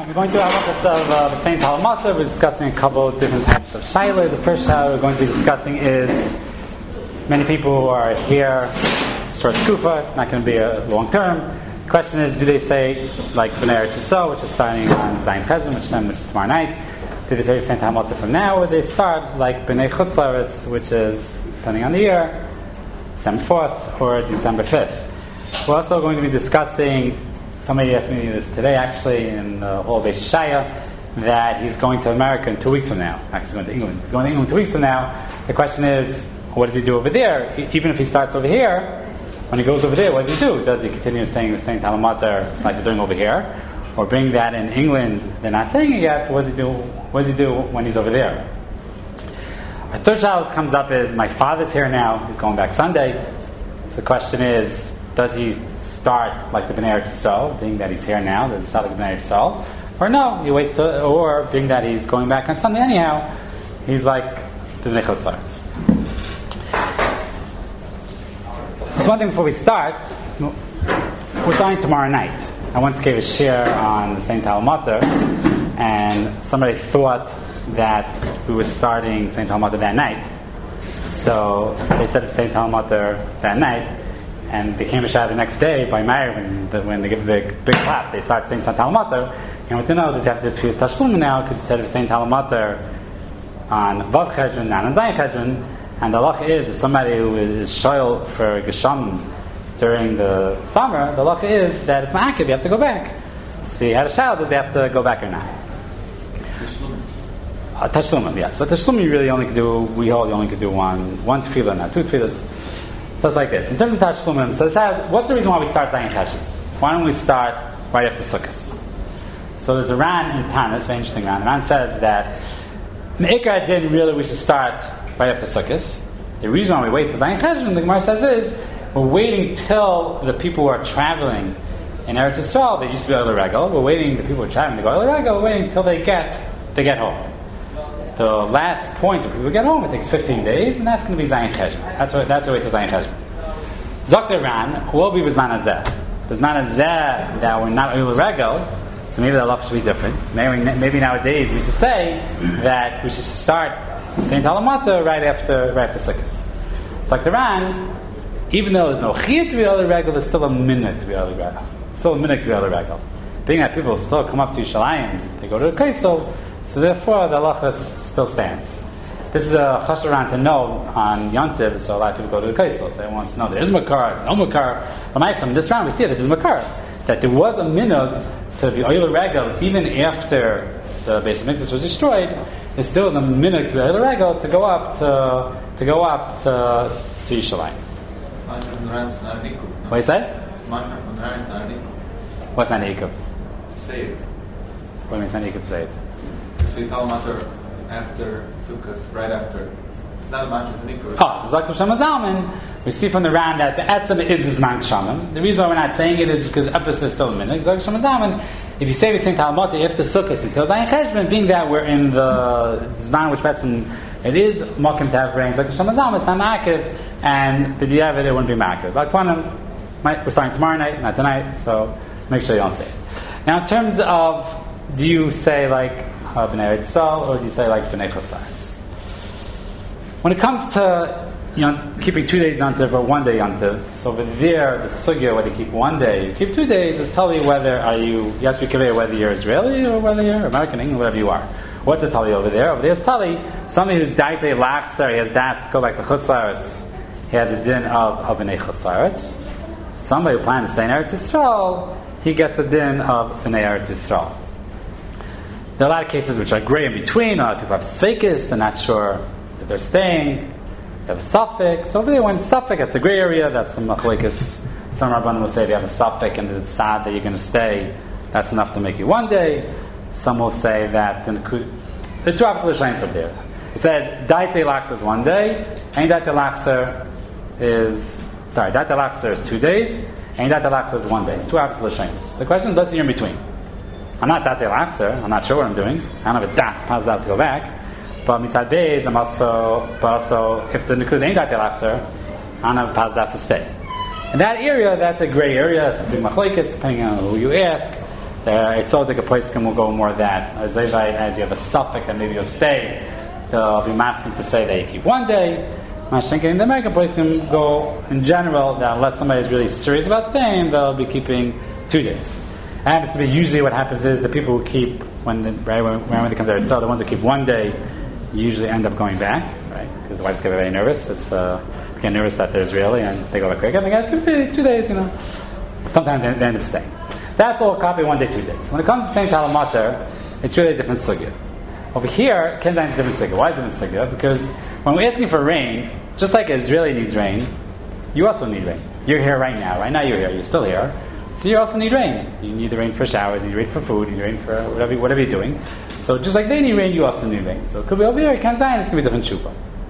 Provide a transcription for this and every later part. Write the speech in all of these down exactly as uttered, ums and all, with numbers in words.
We're going through halachas of uh, the Saint Halamata. We're discussing a couple of different types of shaylas. The first shayla we're going to be discussing is many people who are here short skufa, not going to be a long term. The question is, do they say like B'nai Eretz Yisrael, which is starting on Zayin Chesed, which, which is tomorrow night? Do they say Saint Halamata from now, or do they start like B'nai Chutz Laretz, which is, depending on the year, December fourth or December fifth? We're also going to be discussing, somebody asked me this today actually in the whole Beis Shaya, that he's going to America in two weeks from now. Actually, he's going to England. He's going to England two weeks from now. The question is, what does he do over there? Even if he starts over here, when he goes over there, what does he do? Does he continue saying the same Talmud like they're doing over here? Or bring that in England, they're not saying it yet, what does he do, what does he do when he's over there? Our third child comes up is, my father's here now, he's going back Sunday. So the question is, does he start like the B'nai Eretz Yisrael, being that he's here now, does he start like the B'nai Eretz Yisrael? Or no, he waits to, or being that he's going back on Sunday anyhow, he's like the B'nai Chutz Laretz. So one thing before we start, we're starting tomorrow night. I once gave a share on the Saint Halamata, and somebody thought that we were starting Saint Halamata that night. So they said Saint Halamata that night, and they came a shot the next day by Meir when, the, when they give a big, big clap, they start saying Saint Halamata. And I want to know, does he have to do Tfilas Tashlum now, because he said of Saint Halamata on Vav Cheshvan, not on Zayin Cheshvan. And the halacha is, if somebody who is shoyl for Geshamim during the summer, the halacha is that it's ma'akev, you have to go back. So he had a shower, does he have to go back or not? Tashlum. Uh, Tashlum, yeah. So Tashlum you really only could do, we hold you only could do one, one tefillah, not two tefillahs. So it's like this. In terms of Tashlumim, so the shower, what's the reason why we start Zayin Cheshvan? Why don't we start right after Sukkot? So there's a Ran in Tanis, very interesting Ran. The Ran says that Me'ikar Din, really we should start right after Sukkot. The reason why we wait till Zayin Cheshvan, the Gemara says, is we're waiting till the people who are traveling in Eretz Yisrael, they used to be Oil Regel, we're waiting, the people who are traveling to go Oil Regel, we're waiting till they get they get home. The last point when people get home, it takes fifteen days, and that's going to be Zayin Cheshvan. That's what that's what we wait till Zayin Cheshvan. Zokter Ran will be Bizman Hazeh. Bizman Hazeh that we're not Oil Regel, so maybe the halacha should be different. Maybe, maybe nowadays we should say that we should start Saint Halamata right after right after Sukkot. It's like the Ran, even though there's no chiyuv to be Oil Regel, there's still a minute to be Oil Regel. Still a minute to be Oil Regel. Being that people still come up to Yerushalayim, they go to the Kaisel, so therefore the halacha still stands. This is a chashuv Ran to know on Yontiv, so a lot of people go to the Kaisel. So everyone wants to know there is makar, there's no makar. But in this round we see that there's makar, that there was a minute to be Oil Regel even after the Beis Hamikdash was destroyed. There still is a minute to be Oil Regel to go up to to go up to to Yerushalayim. What do you say? What's not Eikuv? To say it. What means not Eikuv to say it? To say Talmud after Sukkot, right after. It's not a match, it's an Eikuv. Oh, so Zakh Shama Zalman, we see from the Ran that the Etzem is Zman Kshamim. The reason why we're not saying it is because Epis is still a minute. Zakh Shama Zalman, if you say we say Talmud after Sukkot until Zayin Cheshvan, being that we're in the Zman which Etzem, it is Mokim to have rain. Zakh Shama Zalman, it's not Ma'akiv, and the Diavad it wouldn't be Ma'akiv. Like we're starting tomorrow night, not tonight, so make sure you don't say it. Now, in terms of, do you say like uh, B'nai Eretz Yisrael, or do you say like B'nai Chutz Laretz? When it comes to you know, keeping two days Yontiv or one day Yontiv, so over there, the sugya, whether you keep one day, you keep two days, is tell you whether are you, you have to be clear whether you're Israeli or whether you're American, English, whatever you are. What's the tali over there? Over there is tali, somebody who's daitei lachzer, he has das to go back to Chutz Laretz, he has a din of, of B'nai Chutz Laretz. Somebody who plans to stay in Eretz Yisrael, he gets a din of B'nai Eretz Yisrael. There are a lot of cases which are gray in between. A lot of people have sveikis, they're not sure that they're staying. They have a suffix. So over there, when it's suffix, it's a gray area. That's some machlekes. Some rabbanim will say if you have a suffix and it's sad that you're going to stay, that's enough to make you one day. Some will say that the two opposite lashons over there. It says daitei lachzer is one day, and daitei lachzer is sorry, daitei lachzer is two days, and daitei lachzer is one day. It's two opposite lashons. The question is, what's the year in between? I'm not daitei lachzer. I'm not sure what I'm doing. I don't have a das. How's das to go back? But misad days, I'm also, but also, if the nukus ain't daitei lachzer, I don't have a pas das to stay. In that area, that's a gray area. That's a big machlekes, depending on who you ask. It's all like a place will go more of that. As you have a suffix that maybe you'll stay, they'll be masking to say that you keep one day. In the American place can go in general that unless somebody is really serious about staying, they'll be keeping two days. And to be usually what happens is the people who keep when the, right when, when they come there, so the ones that keep one day usually end up going back, right? Because the wives get very nervous. It's uh, they get nervous that they're Israeli and they go back quick. And the guys keep two, two days, you know. Sometimes they, they end up staying. That's all copy one day, two days. When it comes to Saint Talamater, it's really a different sugya. Over here, Kenzain is a different sugya. Why is it a different sugya? Because when we're asking for rain, just like an Israeli needs rain, you also need rain. You're here right now. Right now you're here. You're still here. So you also need rain. You need the rain for showers, you need rain for food, you need rain for whatever, whatever you're doing. So just like they need rain, you also need rain. So it could be over here, it comes down, it's going to be a different shuvah.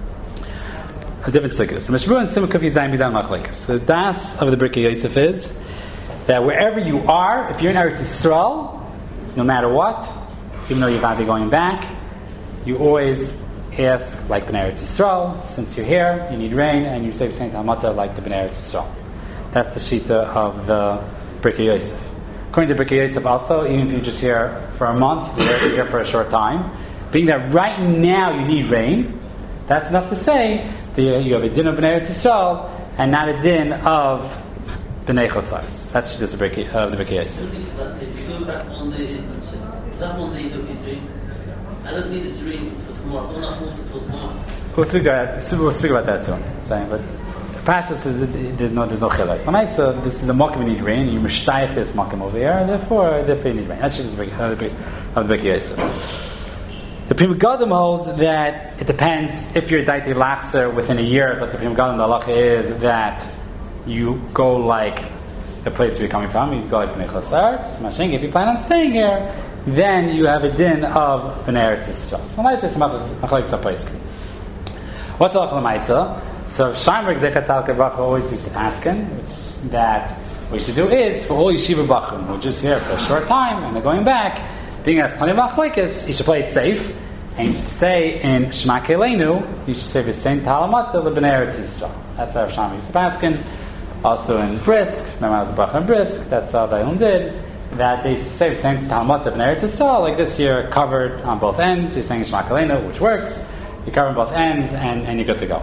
A different sukkah. So Meshru and Simcha Kufi Zayin Bizan Machlekes. The das of the Birkei Yosef is that wherever you are, if you're in Eretz Yisrael, no matter what, even though you're going to be going back, you always ask like B'nai Eretz Yisrael, since you're here, you need rain, and you say Saint Talmata like the B'nai Eretz Yisrael. That's the shita of the Birkei Yosef. According to Birkei Yosef also, even if you're just here for a month, you're here for a short time, being that right now you need rain, that's enough to say that you have a din of B'nai Eretz Yisrael and not a din of B'nai Chutz. That's just the Birkei uh, the Birkei Yosef. If you go back one day, that one day you don't need rain. I don't need it to rain for tomorrow. I don't have water till tomorrow. We'll speak about that. We'll speak about that soon. Saying, but Pashas says there's no there's no chilek. When I say this is a makom you need rain, you mishtayich this makom over here, therefore therefore you need rain. That's just the of the Birkei Yosef. The Pri Megadim holds that it depends if you're daiti lachser within a year. It's like the Pri Megadim, the halacha is that you go like the place where you're coming from. You go like B'nai Chutz. Mashing. If you plan on staying here, then you have a din of B'nai Eretz Yisrael. So L'maisa it's machlekes haposkim. What's the halacha l'maisa? So Shaimer Zechat Tzalkei Bracha always used to paskin, which that what you should do is for all yeshiva bachrim who are just here for a short time and they're going back, being as Tani Machlekes, you should play it safe, and you should say in Shema Keleinu, you should say V'sein Talamat L'Bnei Eretz Yisrael. That's how Shaimer used to paskin. Also in Brisk, remember I was the bracha in Brisk, that's how Dailun did, that they used to say V'sein Talamat L'Bnei Eretz Yisrael, like this year covered on both ends, you're saying Shema Keleinu, which works, you cover both ends, and, and you're good to go.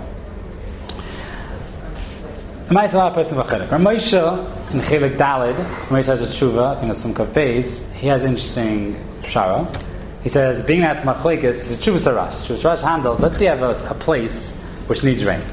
Moshe in Chelik Dalid, Moshe has a tshuva, I think it's some kafes. He has an interesting pshara. He says, being that's machlekes, it's a tshuva sarash. Tshuva sarash handles. Let's say you have a, a place which needs rain.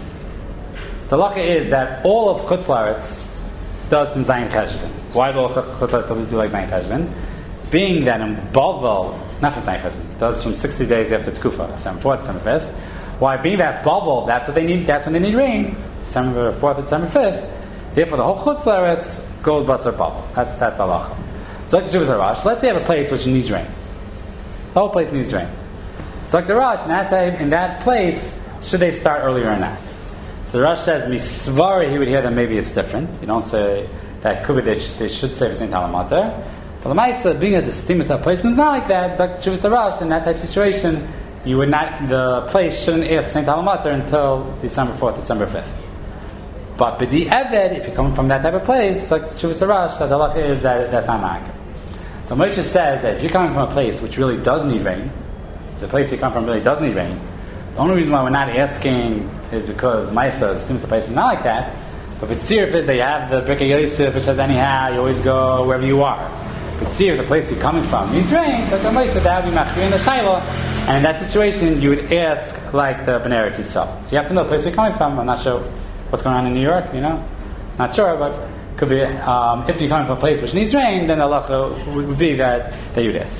The halacha is that all of Chutz La'aretz does some Zayin Cheshvan. Why do all of Chutz La'aretz do like Zayin Cheshvan? Being that in Bavel, not from Zayin Cheshvan, does from sixty days after Tkufa, December fourth, December fifth. Why? Being that Bavel, that's what they need. That's when they need rain. December fourth, December fifth. Therefore, the whole Chutz La'aretz goes Basar Bavel. That's that's halacha. So like the Shuvah Rash, let's say you have a place which needs rain. The whole place needs rain. So like the Rash, in that time, in that place, should they start earlier or not? So the Rash says, Misvari, he would hear that maybe it's different. You don't say that could be they, sh- they should say Saint Talamater. But the Maisa, being that the steam is that place, it's not like that. It's like the Shuvah Rash, in that type of situation, you would not, the place shouldn't ask Saint Talamater until December fourth, December fifth. But b'di eved, if you're coming from that type of place, like Shuvah Sarash, that the halacha is that that's not ma'aker. So Moshe says that if you're coming from a place which really does need rain, the place you come from really does need rain, the only reason why we're not asking is because Maisa seems the place is not like that. But B'tzirif is that you have the Birkei Yosef, which says anyhow, you always go wherever you are. B'tzirif, the place you're coming from, needs rain, so the Moshe, that would be machmir in the Shaila. And in that situation, you would ask like the B'nai Eretz Yisrael. So you have to know the place you're coming from. I'm not sure what's going on in New York, you know? Not sure, but could be, um, if you're coming from a place which needs rain, then the halacha would be that, that you'd ask.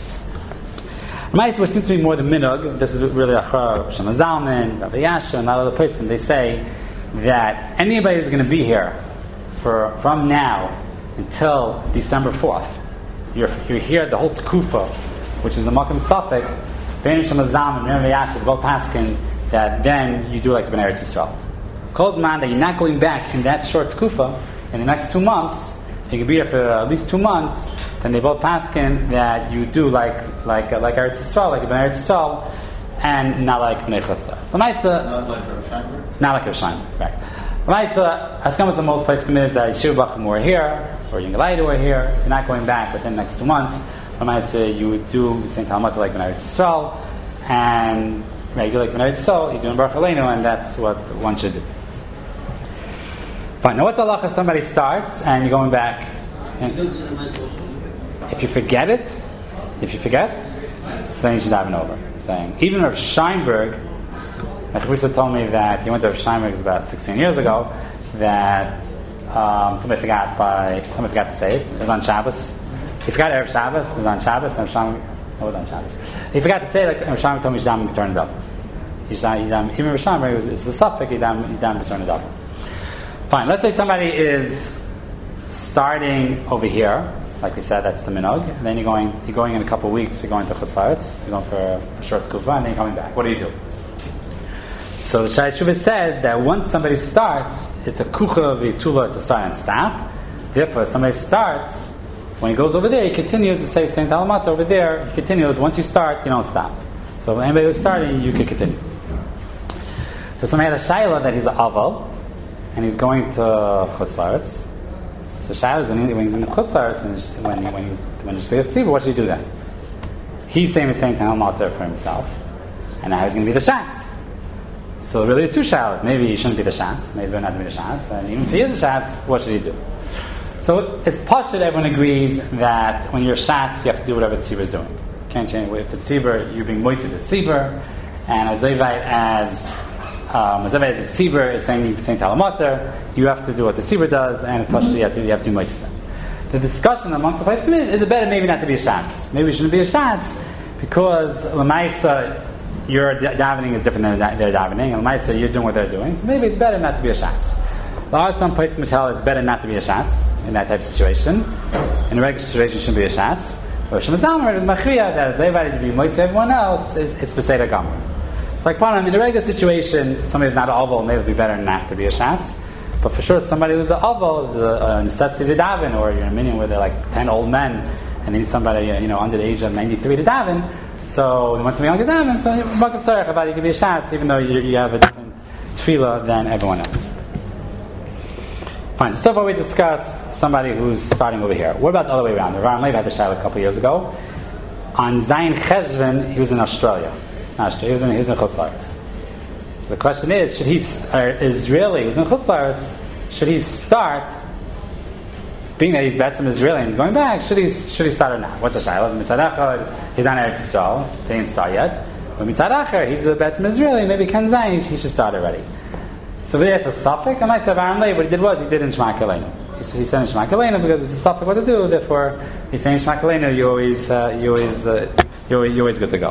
Ma'is, which seems to be more the minhag, this is really Achra, Shema Zalman, Rabbi Yasha, and a lot of other places, they say that anybody who's going to be here for from now until December fourth, you're, you're here the whole Tkufa, which is the Makam Safek, Ben Shema Zalman, Rabbi Yasha, both Paskin, that then you do like the B'nai Eretz Yisrael. Calls man that you're not going back in that short tkufa in the next two months. If you can be here for at least two months, then they both paskin that you do like like uh, like Eretz Yisrael, like B'nai Eretz Yisrael, and not like B'nai Chutz. So Maisa, not like Rav Shiner. Not like Rav Shiner, right? Maisa, as comes the most place is that Yeshiva Bachim were here. or Yingalaidu were here, you're not going back within the next two months. Say you would do Saint Talmud like B'nai Yisrael, and regular like B'nai Yisrael, you're doing Baruch Aleinu, and that's what one should do. Fine. Now, what's the halacha if somebody starts and you're going back? And if you forget it, if you forget, so then you should daven over. I'm saying even Rav Scheinberg, like Chavrusa told me that he went to Rav Scheinberg about sixteen years ago, that um, somebody forgot by somebody forgot to say it. It was on Shabbos. He forgot Erev Shabbos. It was on Shabbos. And Rav Scheinberg, it was on Shabbos. He forgot to say it. Like Rav Scheinberg told me, he dam return it up. He dam even Rav Scheinberg was it's a suffix. He dam he dam return it up. Fine. Let's say somebody is starting over here. Like we said, that's the minog. And then you're going, you're going in a couple of weeks. You're going to Chutz La'aretz. You're going for a short kufa, and then you're coming back. What do you do? So the Shai Shuvah says that once somebody starts, it's a kucha v'tula to start and stop. Therefore, if somebody starts, when he goes over there, he continues to say Saint Alamat over there. He continues. Once you start, you don't stop. So anybody who's starting, you can continue. So somebody had a shayla that he's an aval, and he's going to Chutz La'aretz. So Shai is when, he, when he's in the Chutz La'aretz, when when when he's when he's the tzibur, what should he do then? He's saying the same thing for himself, and now he's going to be the shatz. So really, two shaylas. Maybe he shouldn't be the shatz. Maybe he's better not to be the shatz. And even if he is a shatz, what should he do? So it's pashut. Everyone agrees that when you're shatz, you have to do whatever the tzibur is doing. You can't change. If the tzibur, you're being moitzed the tzibur, and as Zevite as Um, as a tzibur is saying Saint Talamater, you have to do what the tzibur does, and especially you have to you have to do mitzvah. The discussion amongst the places is: is it better maybe not to be a shatz? Maybe it shouldn't be a shatz because l'maisa your davening is different than their davening, and l'maisa you're doing what they're doing. So maybe it's better not to be a shatz. There are some places which tell it's better not to be a shatz in that type of situation. In a regular situation, it shouldn't be a shatz. But Shemazalmer is machriya that as everybody is being mitzvah everyone else is it's b'seder gamur. Like Panam, in a regular situation, somebody who's not an oval, maybe it would be better not to be a shatz. But for sure, somebody who's an oval, the necessity to daven, or you're in a minyan where they're like ten old men, and they need somebody, you know, under the age of ninety-three to daven. So they want somebody younger to daven. So Bakat Tzarech about you can be a shatz, even though you, you have a different tefillah than everyone else. Fine. So far we discussed somebody who's starting over here. What about the other way around? Rav Leib had the shayla a couple of years ago. On Zayin Cheshvan, he was in Australia. Not Australia. He was in, he was in Chutz La'aretz. So the question is, should he, or Israeli, who's in Chutz La'aretz, should he start, being that he's Betzim Israeli and he's going back, should he should he start or not? What's the shayla? Mitzad Echad, he's on Eretz Yisrael, they didn't start yet. But Mitzad Echad, he's a Betzim Israeli, maybe Ken Zayin, he should start already. So there it's a suffix. And I said, Aaron Leib, what he did was, he did in Shema Kaleinu. He said he said in Shema Kaleinu because it's a suffix what to do, therefore, he's saying Shema Kaleinu, you always, uh, you always, uh, you're, you're always good to go.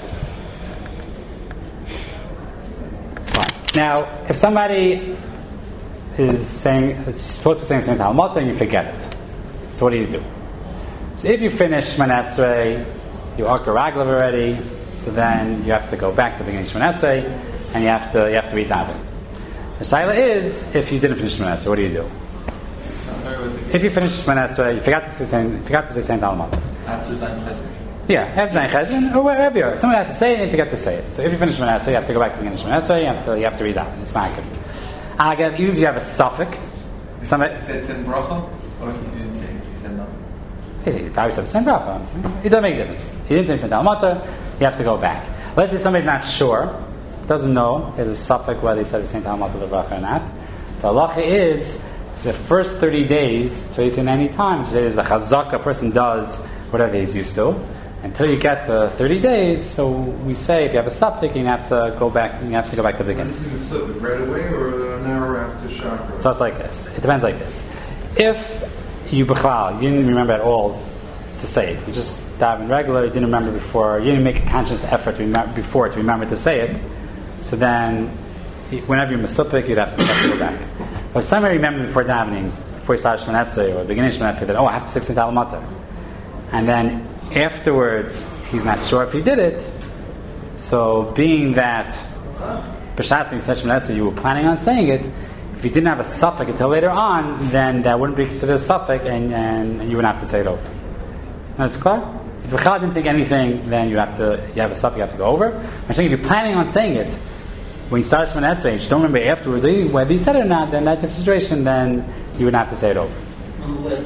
Now, if somebody is saying, is supposed to be saying Saint Talmud and you forget it, so what do you do? So if you finish Shemon Esrei, you Akar Raglav already, so then you have to go back to the beginning of Shemon Esrei, and you have to you have to read daven. The shayla is, if you didn't finish Shemon Esrei, what do you do? If you finish Shemon Esrei, you forgot to say Saint, forgot to say Saint Talmud. After Zayin Cheshvan. Yeah, after Zayin Cheshvan, or wherever you are. Somebody has to say it and you forget to say it. So if you finish Shemon Esrei, you have to go back to the beginning of Shemon Esrei, you have to, you have to read that. It's makir. Again, even if you have a suffix, somebody... Is it in bracha? Or he didn't say it? He said nothing? He probably said the same bracha. I'm saying. It doesn't make a difference. He didn't say Saint Talmud, you have to go back. Let's say somebody's not sure, doesn't know, there's a suffix whether he said Saint Talmud the bracha or not. So halacha is, the first thirty days, so you say ninety times, there's a chazaka, a person does whatever he's used to. Until you get to thirty days, so we say if you have a suffix, you have to go back. You have to go back to the beginning. Is it right away or an hour after chakra? So it's like this. It depends like this. If you b'chlal, you didn't remember at all to say it. You just daven regular. You didn't remember before. You didn't make a conscious effort to remember before to remember to say it. So then, whenever you're mesupik, you'd have to, have to go back. But if somebody remembered before davening, before he started Shemon Esrei or the beginning of Shemon Esrei, that oh, I have to say Saint Talmud, and then afterwards, he's not sure if he did it. So, being that B'shas and Shemon Esrei, you were planning on saying it, if you didn't have a suffix until later on, then that wouldn't be considered a suffix, and, and you wouldn't have to say it over. That's clear? If B'chal didn't think anything, then you have to. You have a suffix, you have to go over. I'm saying if you're planning on saying it when you start Shemon Esrei, and you don't remember afterwards whether you said it or not, then that type of situation, then you wouldn't have to say it over.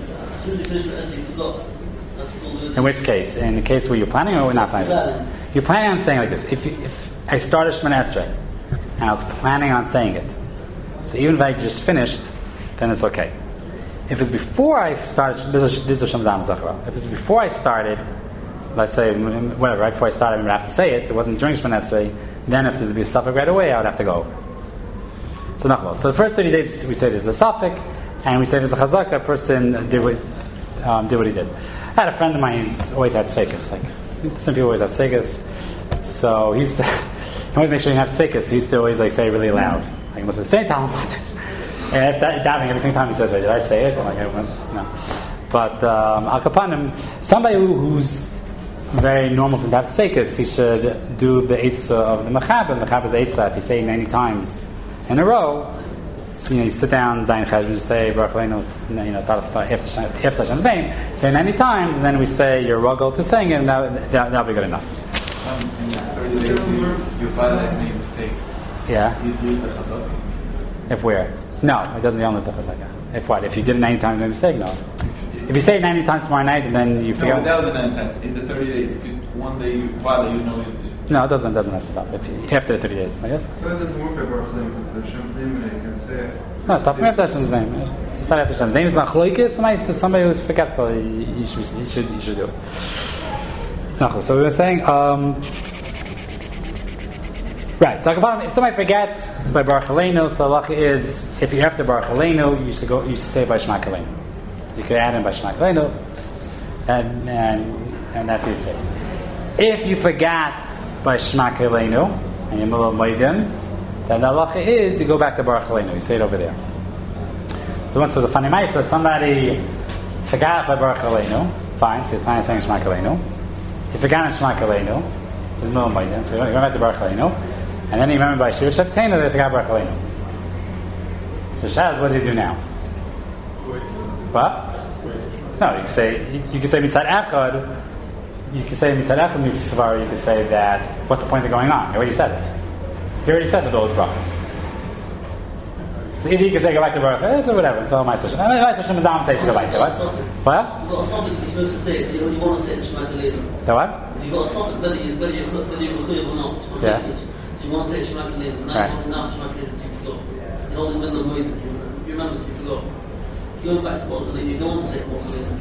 soon as you finish the essay, you forgot. That's called the... In which case? In the case where you're planning or we're not planning? Planning. You're planning on saying like this. If, you, if I started Shemona Esrei and I was planning on saying it, so even if I just finished, then it's okay. If it's before I started, this is this is Shem Zam Zachra. If it's before I started, let's say whatever, right before I started, I would have to say it. It wasn't during Shemona Esrei. Then, if there's to be a suffix right away, I would have to go over. So nachlo. So the first thirty days we say there's a suffix, and we say there's a chazaka. A person did what um, did what he did. I had a friend of mine who's always had sfeikus. Like some people always have sfeikus. So he used to. He wanted to make sure he didn't have sfeikus. He used to always like say it really loud. Like he must have say Talmud. And if that, davening every single time he says, "Wait, did I say it?" I'm like, I went, no. But um, al kapanim, somebody who, who's very normal to have sfeikus, he should do the eitzah of the mechaber. The mechaber is the eitzah. If you say it ninety times in a row, so you know you sit down, zayin chesed, you say Baruch Aleinu, you know, start off after Hashem's name, say ninety times, and then we say your ruggle to saying it, and that that that'll be good enough. Um, in thirty days, you, you violate any mistake. Yeah. You use the chazaka. If where? No, it doesn't only the chazaka. If what? If you did it ninety times, no mistake. No. If you say it ninety times tomorrow night, and then you forget. No, without the ninety times. In the thirty days, if you, one day you violate, you know it. No, it doesn't. Doesn't mess it up. If you, after the thirty days, I guess. So it doesn't work by Baruch Aleinu because the Shem name and you can say it. No, stop from after Hashem's name. Start after Hashem's name. It's machloikis. It's somebody who's forgetful. You, you should. You should. You should do it. No, so we were saying. Um, Right, so if somebody forgets by Baruch Aleinu, so halacha is if you have to Baruch Aleinu, you should go. You should say by Shema Aleinu. You could add in by Shema Aleinu, and and and that's what you say. If you forgot by Shema Aleinu and you're middle of Moedim, then the halacha is you go back to Baruch Aleinu. You say it over there. The one says a funny ma'isa. Somebody forgot by Baruch Aleinu. Fine, so he's planning on saying Shema Aleinu. He forgot on Shema Aleinu. He's middle of Moedim, so you go back to Baruch Aleinu. And then he remembered by Shir Shavtena they forgot Baruch Aleinu. So Shaz, what does he do now? What? No, you can say you, you can say Mitzad Echad. You can say Mitzad Echad Mitzvah. You can say that. What's the point of going on? You already said it. You already said the those brachas. So either you can say go back to Baruch Aleinu or whatever. It's all my session. My session is on say go back to what? What? You've got a suffix you're supposed to say it, so you want to say it, Shema Aleinu. The what? You've got a suffix whether you whether you whether you're chayv or not. Yeah. So you want to say Shema Aleinu, now Right. now Shema Aleinu, you forgot. You're all in the middle of Moedim, you remember that you forgot. Going back to Baruch Aleinu, you don't want to say Baruch Aleinu.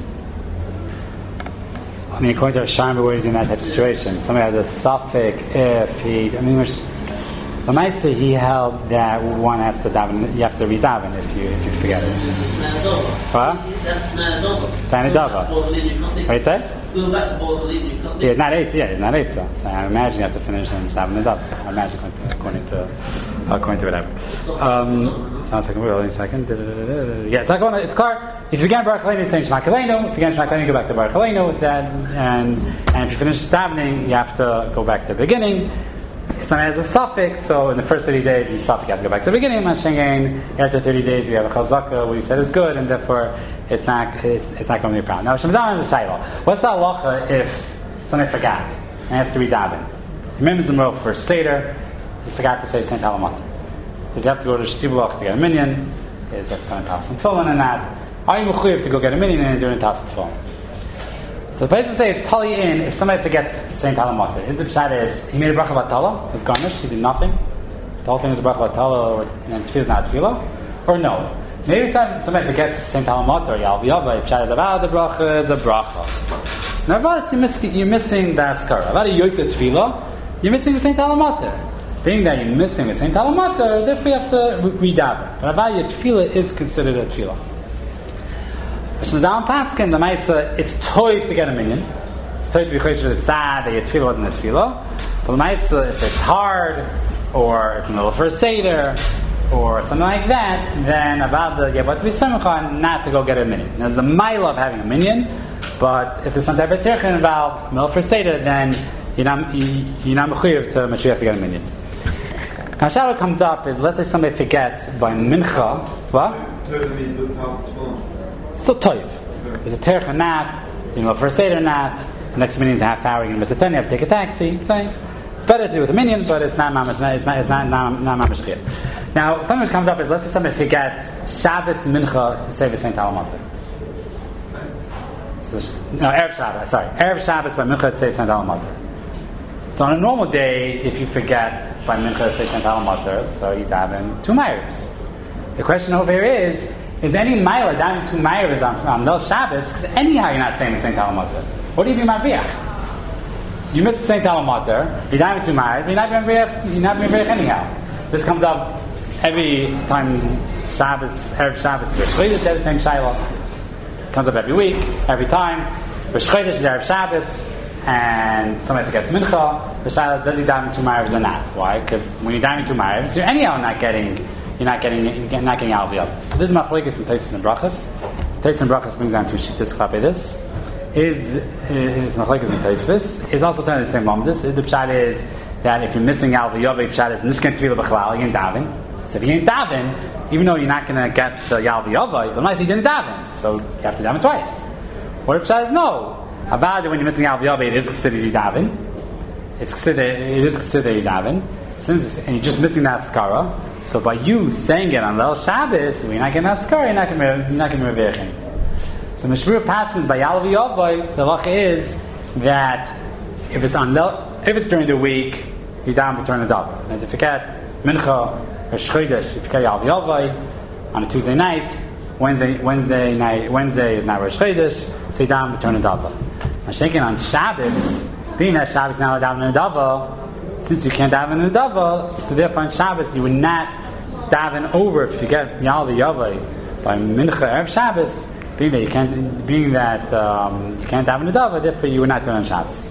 I mean, according to Hashem, we're in that type of situation. Somebody has a suffix if he. I mean, the Maisa he held that one has to daven. You have to redaven if you if you forget it. What? That's Manadova. Manadova. What do you say? Going back to Baruch Aleinu, you can't. Yeah, it's not eight. Yeah, it's not eight. So, so I imagine you have to finish and just daven it up. I imagine according to according to whatever. Um, sounds like wait a second. Yeah, it's like it's clear. If you get Baruch Aleinu, saying Shema Aleinu. If you get Shema Aleinu, go back to Baruch Aleinu. Then and and if you finish davening, you have to go back to the beginning. Something has a suffix, so in the first thirty days, you suffix, you have to go back to the beginning. After thirty days, you have a chazaka, what you said is good, and therefore it's not it's, it's not going to be a problem. Now, Shemzan is a shayla. What's the halacha if somebody forgot and has to read daven? He remembers the middle for Seder, he forgot to say Saint Halamat. Does he have to go to Shtibulach to get a minyan? Is it going to toss and tefillin and that? Are you mechuyev to go get a minyan and do it toss and tefillin? So the place would say it's tali in if somebody forgets Saint Halamat. Is the pshat is he made a bracha batala, it's garnish, he did nothing. The whole thing is a bracha batala, or and tefillah is not tefillah, or no. Maybe somebody forgets Saint Halamat or Yal V'Yava. Pshat is about the bracha is a bracha. Now, if you're missing, you're missing the askara. About a yotzei tefillah, you're missing the Saint Halamat. Being that you're missing the Saint Halamat, therefore you have to redaven. But about your tefillah is considered a tefillah. Shemazal Paskin, the Maisa, it's toiv to get a minyan. It's toiv to be chodesh with tzad that your tefillah wasn't a tefillah. But the Maisa, if it's hard, or it's in the middle of a Seder, or something like that, then about the Yavat V'Simcha not to go get a minyan. There's a mile of having a minyan, but if there's some type of tircha involved, middle of a Seder, then you're not you're not mechuyev to Mashiach to get a minyan. Now, Shabbat comes up is let's say somebody forgets by mincha, what? So toiv. There's a terech or not, you know, for a seder or not. The next minyan is a half hour. You're going to miss a ten. You have to take a taxi. Saying it's better to do with a minyan, but it's not mamash. It's not. It's not. Not, not mamash chiyuv. Now, something that comes up is let's say somebody forgets Shabbos mincha to say the Saint Halamat. So, no, Erev Shabbos, sorry. Erev Shabbos by Mincha say Saint Alamater. So on a normal day, if you forget by Mincha say Saint Alamater, so you daven two Ma'arives. The question over here is, is any Ma'ila davening two Ma'arives on, on Lel Shabbos? Because anyhow you're not saying the Saint Alamater. What do you do Ma'aviach? You missed the Saint Alamater, you're davening two Ma'arives, you're not Ma'aviach, you're not Ma'aviach anyhow. This comes up every time Shabbos, Erev Shabbos, Rosh Chodesh, the same Shiloh. Comes up every week, every time. Rosh Chodesh is Erev Shabbos, and somebody forgets Mincha. The Shiloh, does he daven two Ma'arives or not? Why? Because when you're davening two Ma'arives, you're anyhow not getting, you're not getting, you're not getting out of the other. So this is Machlokes in Tosfos and Brachos. Tosfos and Brachos brings down two shittas klape this. Is is Machlokes in Tosfos. Is also telling the same Lamdas. The pshat is that if you're missing out the Yavei pshat is Nishkan Tefillah B'chalal, you ain't daven. So if you ain't daven, even though you're not going to get the Yal V'Yavai, but unless you didn't daven, so you have to daven twice. What if Pshat is no? About it, when you're missing Yal V'Yavai, it is considered you daven. It's considered, it is considered you daven. Since it's, and you're just missing that Askara, so by you saying it on Lel Shabbos, when you're not getting Askara, you're not going to you're not going to Mevech anything. So Mishmur Passes by Yal V'Yavai, the halacha is that if it's on Lel, if it's during the week, you daven B'Turn Adav. As if you forget Mincha, Rosh Chodesh, if you carry Al V'Yavai on a Tuesday night, Wednesday Wednesday night Wednesday is not Rosh Chodesh, so you daven B'Turn Adava. Now shaking on Shabbos, being that Shabbos now daven in Adava, since you can't daven in Adava, so therefore on Shabbos you would not daven over if you get Yal V'Yavai by Mincha Erev Shabbos, being that you can't being that um, you can't daven in Adava, therefore you would not do it on Shabbos.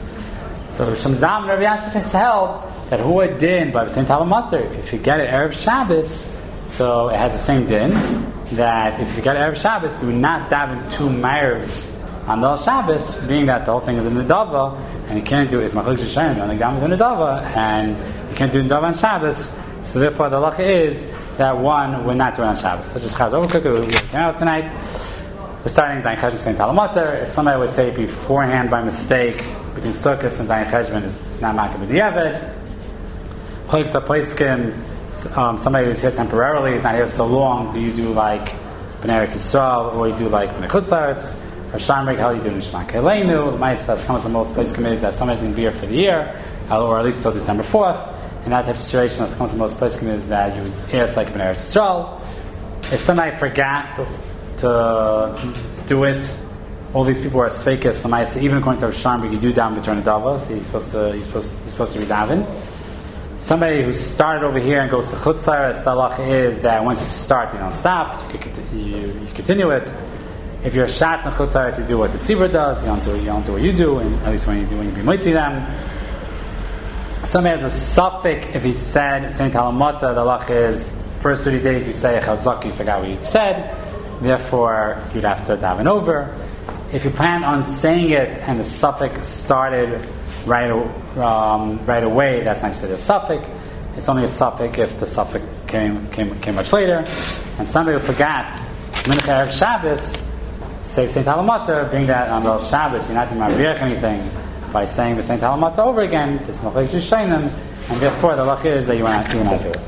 So Shamzam and Rav Yashiv has held that Hua Din by the Saint Alamater, if you forget it Erev Shabbos, so it has the same din, that if you forget Erev Shabbos, you would not daven two Ma'arives on the Shabbos, being that the whole thing is in the Dava, and you can't do it, it's Machlokes Rishonim, you only daven in the Dava, and you can't do the Dava on Shabbos, so therefore the halacha is that one would not do it on Shabbos. Let's just chaz over quickly, we're came out tonight. We're starting Zayin Cheshvan Saint Alamater. If somebody would say beforehand by mistake, between Sukkot and Zayin Cheshvan is not Makah B'Diavad. Chokes Apoiskim, um, somebody who's here temporarily, is not here so long, do you do like B'nai Eretz Yisrael, or you do like B'nai Chutz La'aretz, or Shamrik, how do you do Nishma Keleinu? The Ma'is that's comes the most Poiskim is that somebody's going to be here for the year, or at least till December fourth. In that type of situation, that's comes the most Poiskim is that you would ask like B'nai Eretz Yisrael. If somebody forgot to do it, all these people are Sveikis, the Ma'is, even according to Shamrik, you do down B'Turn Adava, so he's supposed to, he's supposed, he's supposed to be daven. Somebody who started over here and goes to Chutz La'aretz, the halacha is that once you start, you don't stop. You, you, you continue it. If you're Shatz in Chutz La'aretz, you do what the Tzibur does. You don't do you don't do what you do, and at least when you do when you be mitzi them. Somebody has a suffix if he said Saint Halamata. The halacha is first thirty days you say a chazak, you forgot what you said. Therefore, you'd have to daven over. If you plan on saying it and the suffix started right um, right away, that's not considered a suffix. It's only a suffix if the suffix came came came much later. And somebody who forgot Mincha Erev Shabbos, say Saint Halamata, being that on the Shabbos you're not going to mavriach anything by saying the Saint Halamata over again. This is Machlokes Rishonim, and therefore the halacha is that you will not do it.